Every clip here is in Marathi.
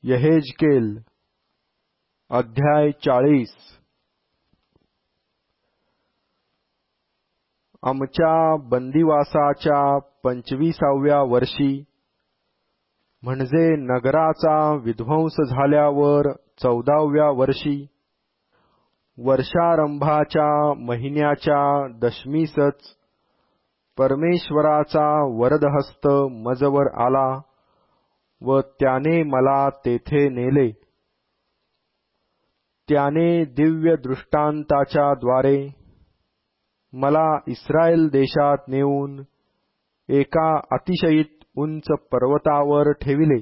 यहेजकेल अध्याय 40। आमच्या बंदिवासाच्या 25व्या वर्षी, म्हणजे नगराचा विध्वंस झाल्यावर 14व्या वर्षी, वर्षारंभाच्या महिन्याच्या दशमीसच परमेश्वराचा वरदहस्त मजवर आला व त्याने मला तेथे नेले. त्याने दिव्य दृष्टांताच्या द्वारे मला इस्रायल देशात नेऊन एका अतिशयित उंच पर्वतावर ठेविले.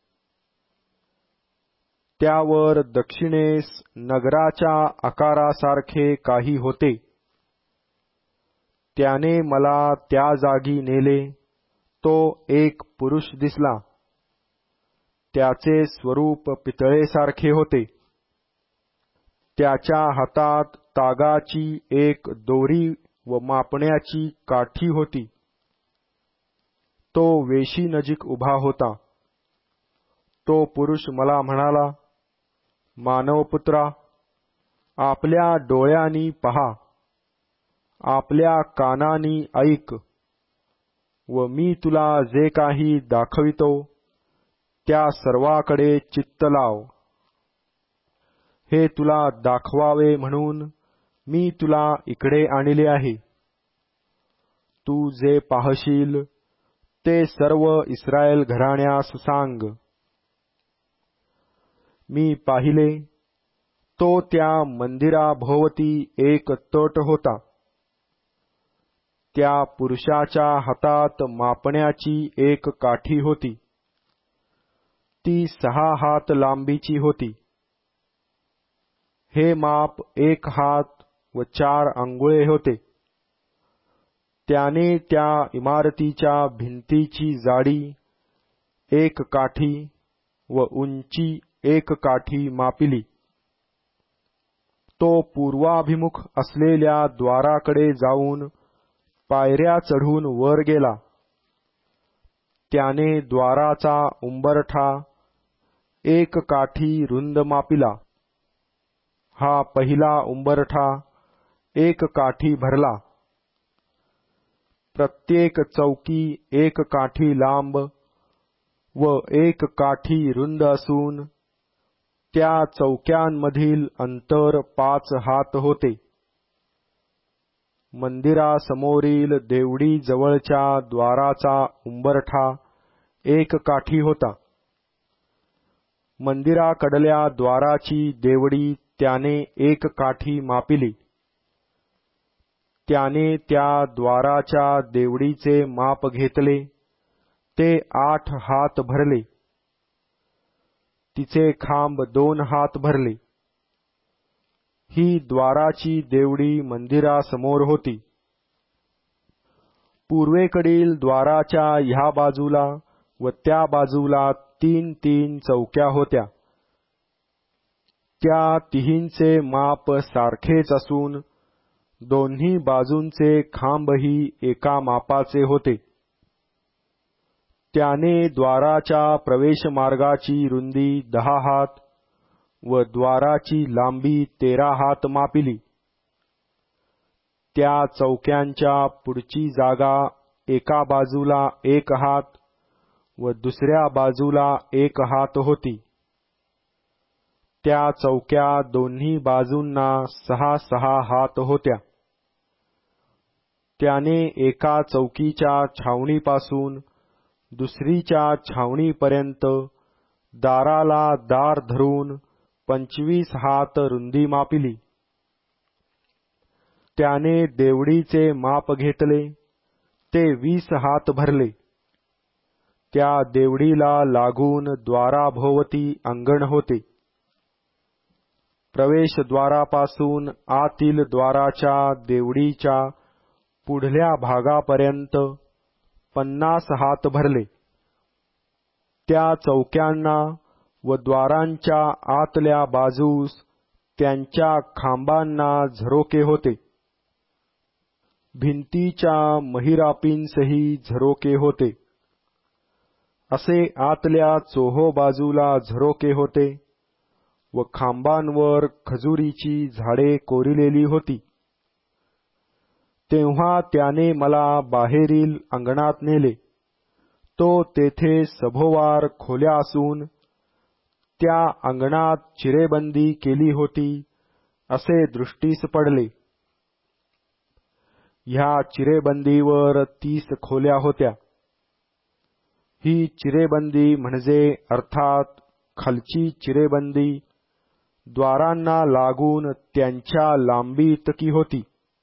त्यावर दक्षिणेस नगराच्या आकारासारखे काही होते. त्याने मला त्या जागी नेले. तो एक पुरुष दिसला. त्याचे स्वरूप पितळेसारखे होते. त्याच्या हातात तागाची एक दोरी व मापण्याची काठी होती. तो वेशीनजीक उभा होता. तो पुरुष मला म्हणाला, मानवपुत्रा, आपल्या डोळ्यांनी पहा, आपल्या कानांनी ऐक, व मी तुला जे काही दाखवितो त्या सर्वाकडे चित्त लाव. हे तुला दाखवावे म्हणून मी तुला इकडे आणले आहे. तू जे पाहशील ते सर्व इस्रायल घराण्यास सांग. मी पाहिले, तो त्या मंदिराभोवती एक तट होता. त्या पुरुषाच्या हातात मापण्याची एक काठी होती. ती 6 हात लांबीची होती. हे माप 1 हात व 4 अंगुळे होते. त्याने त्या इमारतीच्या भिंतीची जाडी 1 काठी व उंची 1 काठी मापिली. तो पूर्वाभिमुख असलेल्या द्वाराकडे जाऊन पायऱ्या चढून वर गेला. त्याने द्वाराचा उंबरठा 1 काठी रुंद मापिला. हा पहिला उंबरठा 1 काठी भरला. प्रत्येक चौकी 1 काठी लांब व 1 काठी रुंद असून त्या चौक्यांमधील अंतर 5 हात होते. मंदिरासमोरील देवडी जवळच्या द्वाराचा उंबरठा 1 काठी होता. मंदिराकडल्या द्वाराची देवडी त्याने 1 काठी मापिली. त्याने त्या द्वाराच्या देवडीचे माप घेतले. ते 8 हात भरले. तिचे खांब 2 हात भरले. ही द्वाराची देवडी मंदिरासमोर होती. पूर्वेकडील द्वाराच्या ह्या बाजूला व त्या बाजूला 3 चौक्या होत्या. त्या तिहींचे माप सारखेच असून दोन्ही बाजूंचे खांबही एका मापाचे होते. त्याने द्वाराच्या प्रवेशमार्गाची रुंदी 10 हात व द्वाराची लांबी 13 हात मापिली. त्या चौक्यांच्या पुढची जागा एका बाजूला 1 हात व दुसऱ्या बाजूला 1 हात होती. त्या चौक्या दोन्ही बाजूंना 6 हात होत्या. त्याने एका चौकीच्या छावणीपासून दुसरीच्या छावणीपर्यंत दाराला दार धरून 25 हात रुंदी मापिली. त्याने देवडीचे माप घेतले. ते 20 हात भरले. त्या देवडीला लागून द्वाराभोवती अंगण होते. प्रवेशद्वारापासून आतील द्वाराच्या देवडीच्या पुढल्या भागापर्यंत 50 हात भरले. त्या चौक्यांना व द्वारांच्या आतल्या बाजूस त्यांच्या खांबांना झरोके होते. भिंतीच्या महिरापींसही झरोके होते. असे आतल्या चोहो बाजूला झरोके होते व खांबांवर खजुरीची झाडे कोरिलेली होती. तेव्हा त्याने मला बाहेरील अंगणात नेले. तो तेथे सभोवार खोल्या असून त्या अंगणात चिरेबंदी केली होती असे दृष्टीस पडले. ह्या चिरेबंदीवर 30 खोल्या होत्या. ही चिरेबंदी म्हणजे अर्थात खालची चिरेबंदी द्वारांना लागून त्यांच्या लांबी इतकी होती.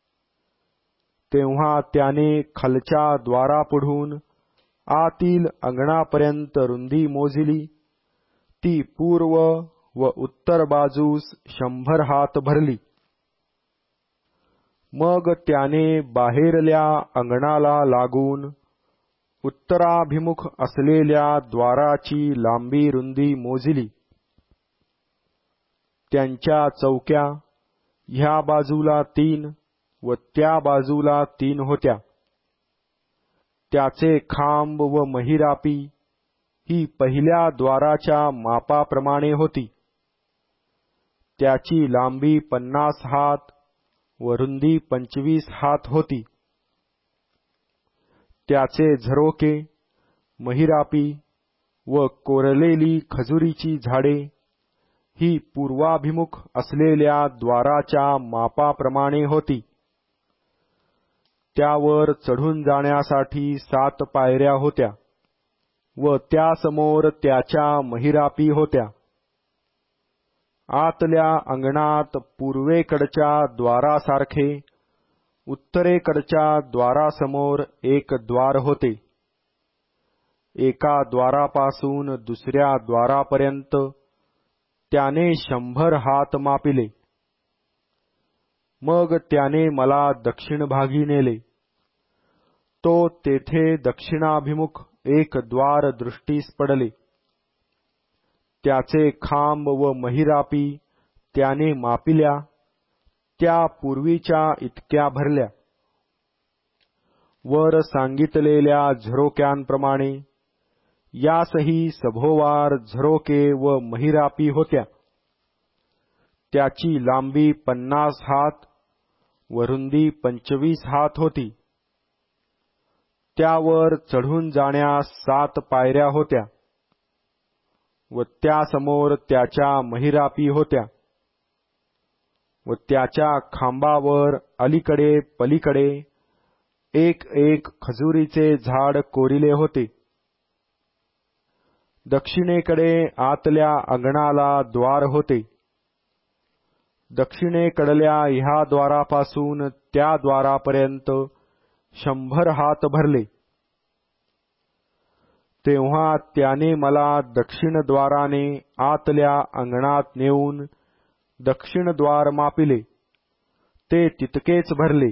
तेव्हा त्याने खालच्या द्वारापुढून आतील अंगणापर्यंत रुंदी मोजली. ती पूर्व व उत्तर बाजूस 100 हात भरली. मग त्याने बाहेरल्या अंगणाला लागून उत्तराभिमुख असलेल्या द्वाराची लांबी रुंदी मोजली. त्यांच्या चौक्या ह्या बाजूला 3 व त्या बाजूला 3 होत्या. त्याचे खांब व महिरापी ही पहिल्या द्वाराच्या मापाप्रमाणे होती. त्याची लांबी 50 हात व रुंदी 25 हात होती. त्याचे झरोके, महिरापी व कोरलेली खजुरीची झाडे ही पूर्वाभिमुख असलेल्या द्वाराच्या मापाप्रमाणे होती. त्यावर चढून जाण्यासाठी 7 पायऱ्या होत्या व त्यासमोर त्याच्या महिरापी होत्या. आतल्या अंगणात पूर्वेकडच्या द्वारासारखे उत्तरेकडच्या द्वारासमोर एक द्वार होते. एका द्वारापासून दुसऱ्या द्वारापर्यंत त्याने 100 हात मापिले. मग त्याने मला दक्षिण भागी नेले. तो तेथे दक्षिणाभिमुख एक द्वार दृष्टीस पडले. त्याचे खांब व महिरापी त्याने मापिल्या. त्या पूर्वीच्या इतक्या भरल्या. वर सांगितलेल्या झरोक्यांप्रमाणे यासही सभोवार झरोके व महिरापी होत्या. त्याची लांबी 50 हात व रुंदी 25 हात होती. त्यावर चढून जाण्यास 7 पायऱ्या होत्या व त्यासमोर त्याच्या महिरापी होत्या व त्याच्या खांबावर अलीकडे पलीकडे एक एक खजुरीचे झाड कोरिले होते. दक्षिणेकडे आतल्या अंगणाला द्वार होते. दक्षिणेकडल्या ह्या द्वारापासून त्या द्वारापर्यंत 100 हात भरले. तेव्हा त्याने मला दक्षिण द्वाराने आतल्या अंगणात नेऊन दक्षिण द्वार मापिले. ते तितकेच भरले.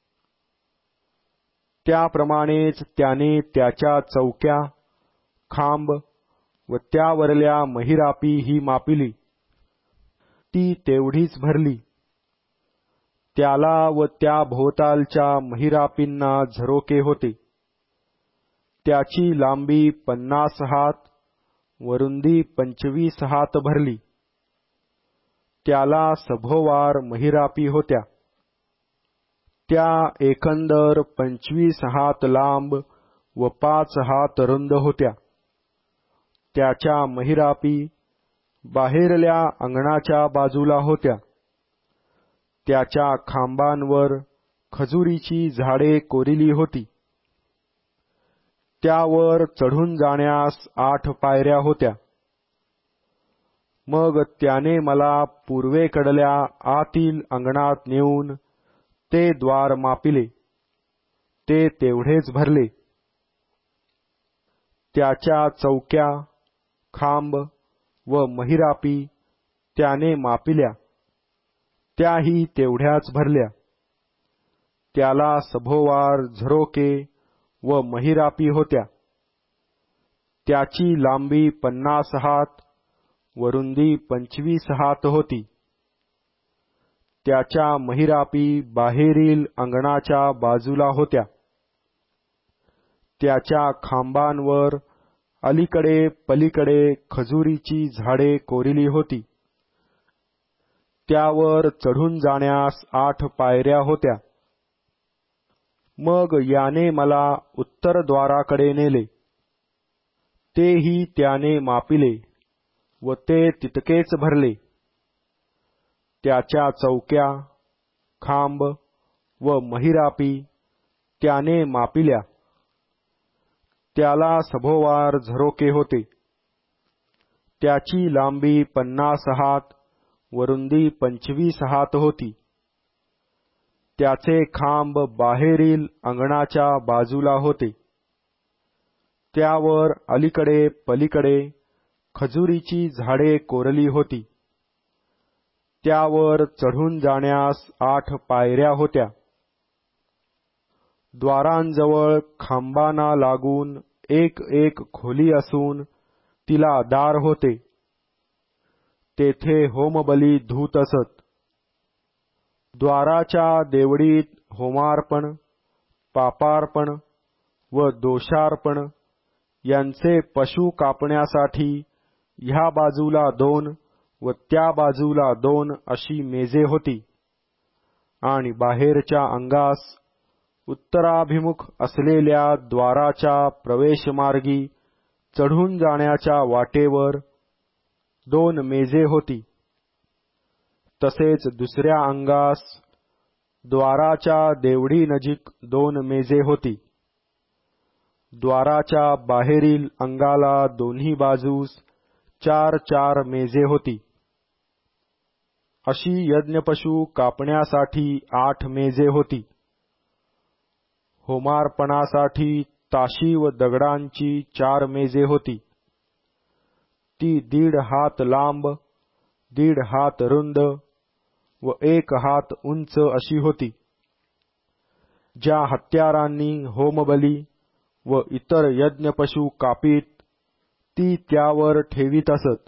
त्याप्रमाणेच त्याने त्याच्या चौक्या, खांब व त्यावरल्या महिरापी ही मापिली. ती तेवढीच भरली. त्याला व त्या भोवतालच्या महिरापींना झरोके होते. त्याची लांबी 50 हात व रुंदी 25 हात भरली. त्याला सभोवार महिरापी होत्या. त्या एकंदर 25 हात लांब व 5 हात रुंद होत्या. त्याच्या महिरापी बाहेरल्या अंगणाच्या बाजूला होत्या. त्याच्या खांबांवर खजुरीची झाडे कोरिली होती. त्यावर चढून जाण्यास 8 पायऱ्या होत्या. मग त्याने मला पूर्वेकडल्या आतील अंगणात नेऊन ते द्वार मापिले. ते तेवढेच भरले. त्याच्या चौक्या, खांब व महिरापी त्याने मापिल्या. त्याही तेवढ्याच भरल्या. त्याला सभोवार झरोके व महिरापी होत्या. त्याची लांबी 50 हात व रुंदी 25 हात होती. त्याच्या महिरापी बाहेरील अंगणाच्या बाजूला होत्या. त्याच्या खांबांवर अलीकडे पलीकडे खजुरीची झाडे कोरिली होती. त्यावर चढून जाण्यास 8 पायऱ्या होत्या. मग याने मला उत्तरद्वाराकडे नेले. तेही त्याने मापिले व ते तितकेच भरले. त्याच्या चौक्या, खांब व महिरापी त्याने मापिल्या. त्याला सभोवार झरोके होते. त्याची लांबी 50 हात व रुंदी 25 हात होती. त्याचे खांब बाहेरील अंगणाच्या बाजूला होते. त्यावर अलीकडे पलीकडे खजुरीची झाडे कोरली होती. त्यावर चढून जाण्यास 8 पायऱ्या होत्या. द्वारांजवळ खांबांना लागून एक एक खोली असून तिला दार होते. तेथे होमबली धूत असत. द्वाराच्या देवडीत होमार्पण, पापार्पण व दोषार्पण यांचे पशु कापण्यासाठी ह्या बाजूला 2 व त्या बाजूला 2 अशी मेजे होती. आणि बाहेरच्या अंगास उत्तराभिमुख असलेल्या द्वाराच्या प्रवेशमार्गी चढून जाण्याच्या वाटेवर 2 मेजे होती. तसेच दुसऱ्या अंगास द्वाराच्या देवडीनजीक 2 मेजे होती. द्वाराच्या बाहेरील अंगाला दोन्ही बाजूस 4 मेजे होती. अशी यज्ञपशु कापण्यासाठी 8 मेजे होती. होमार्पणासाठी ताशी व दगडांची 4 मेजे होती. ती 1.5 हात लांब, 1.5 हात रुंद व 1 हात उंच अशी होती. ज्या हत्यारांनी होमबली व इतर यज्ञपशु कापीत ती त्यावर ठेवीत असत.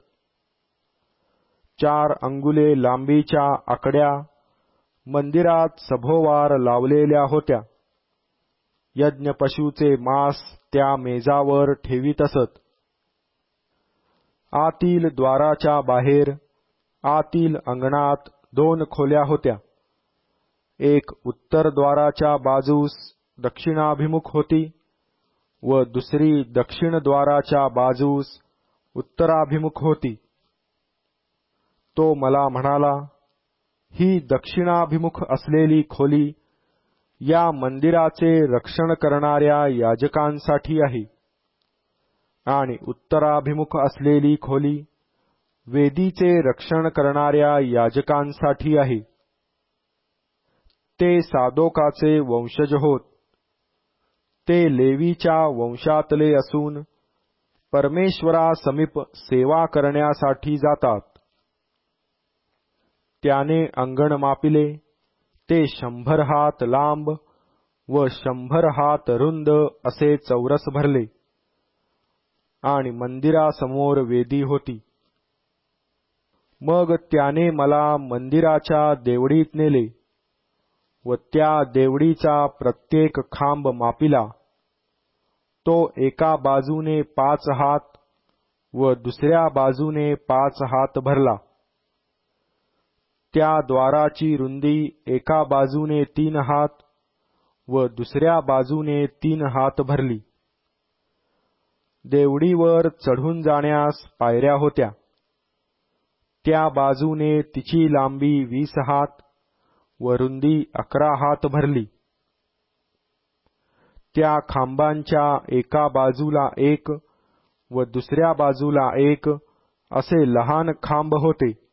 4 अंगुले लांबीच्या आकड्या मंदिरात सभोवार लावलेल्या होत्या. यज्ञपशूचे मांस त्या मेजावर ठेवीत असत. आतील द्वाराच्या बाहेर आतील अंगणात 2 खोल्या होत्या. एक उत्तर द्वाराच्या बाजूस दक्षिणाभिमुख होती व दुसरी दक्षिण द्वाराच्या बाजूस उत्तराभिमुख होती. तो मला म्हणाला, ही दक्षिणाभिमुख असलेली खोली या मंदिराचे रक्षण करणाऱ्या याजकांसाठी आहे आणि उत्तराभिमुख असलेली खोली वेदीचे रक्षण करणाऱ्या याजकांसाठी आहे. ते सादोकाचे वंशज होत. ते लेवीच्या वंशातले असून परमेश्वरासमीप सेवा करण्यासाठी जातात. त्याने अंगण मापिले. ते 100 हात लांब व 100 हात रुंद असे चौरस भरले आणि मंदिरासमोर वेदी होती. मग त्याने मला मंदिराच्या देवडीत नेले व त्या देवडीचा प्रत्येक खांब मापिला. तो एका बाजूने 5 हात व दुसऱ्या बाजूने 5 हात भरला. त्या द्वाराची रुंदी एका बाजूने 3 हात व दुसऱ्या बाजूने 3 हात भरली. देवडीवर चढून जाण्यास पायऱ्या होत्या. त्या बाजूने तिची लांबी 20 हात व रुंदी 11 हात भरली. त्या खांबांच्या एका बाजूला 1 व दुसऱ्या बाजूला 1 असे लहान खांब होते.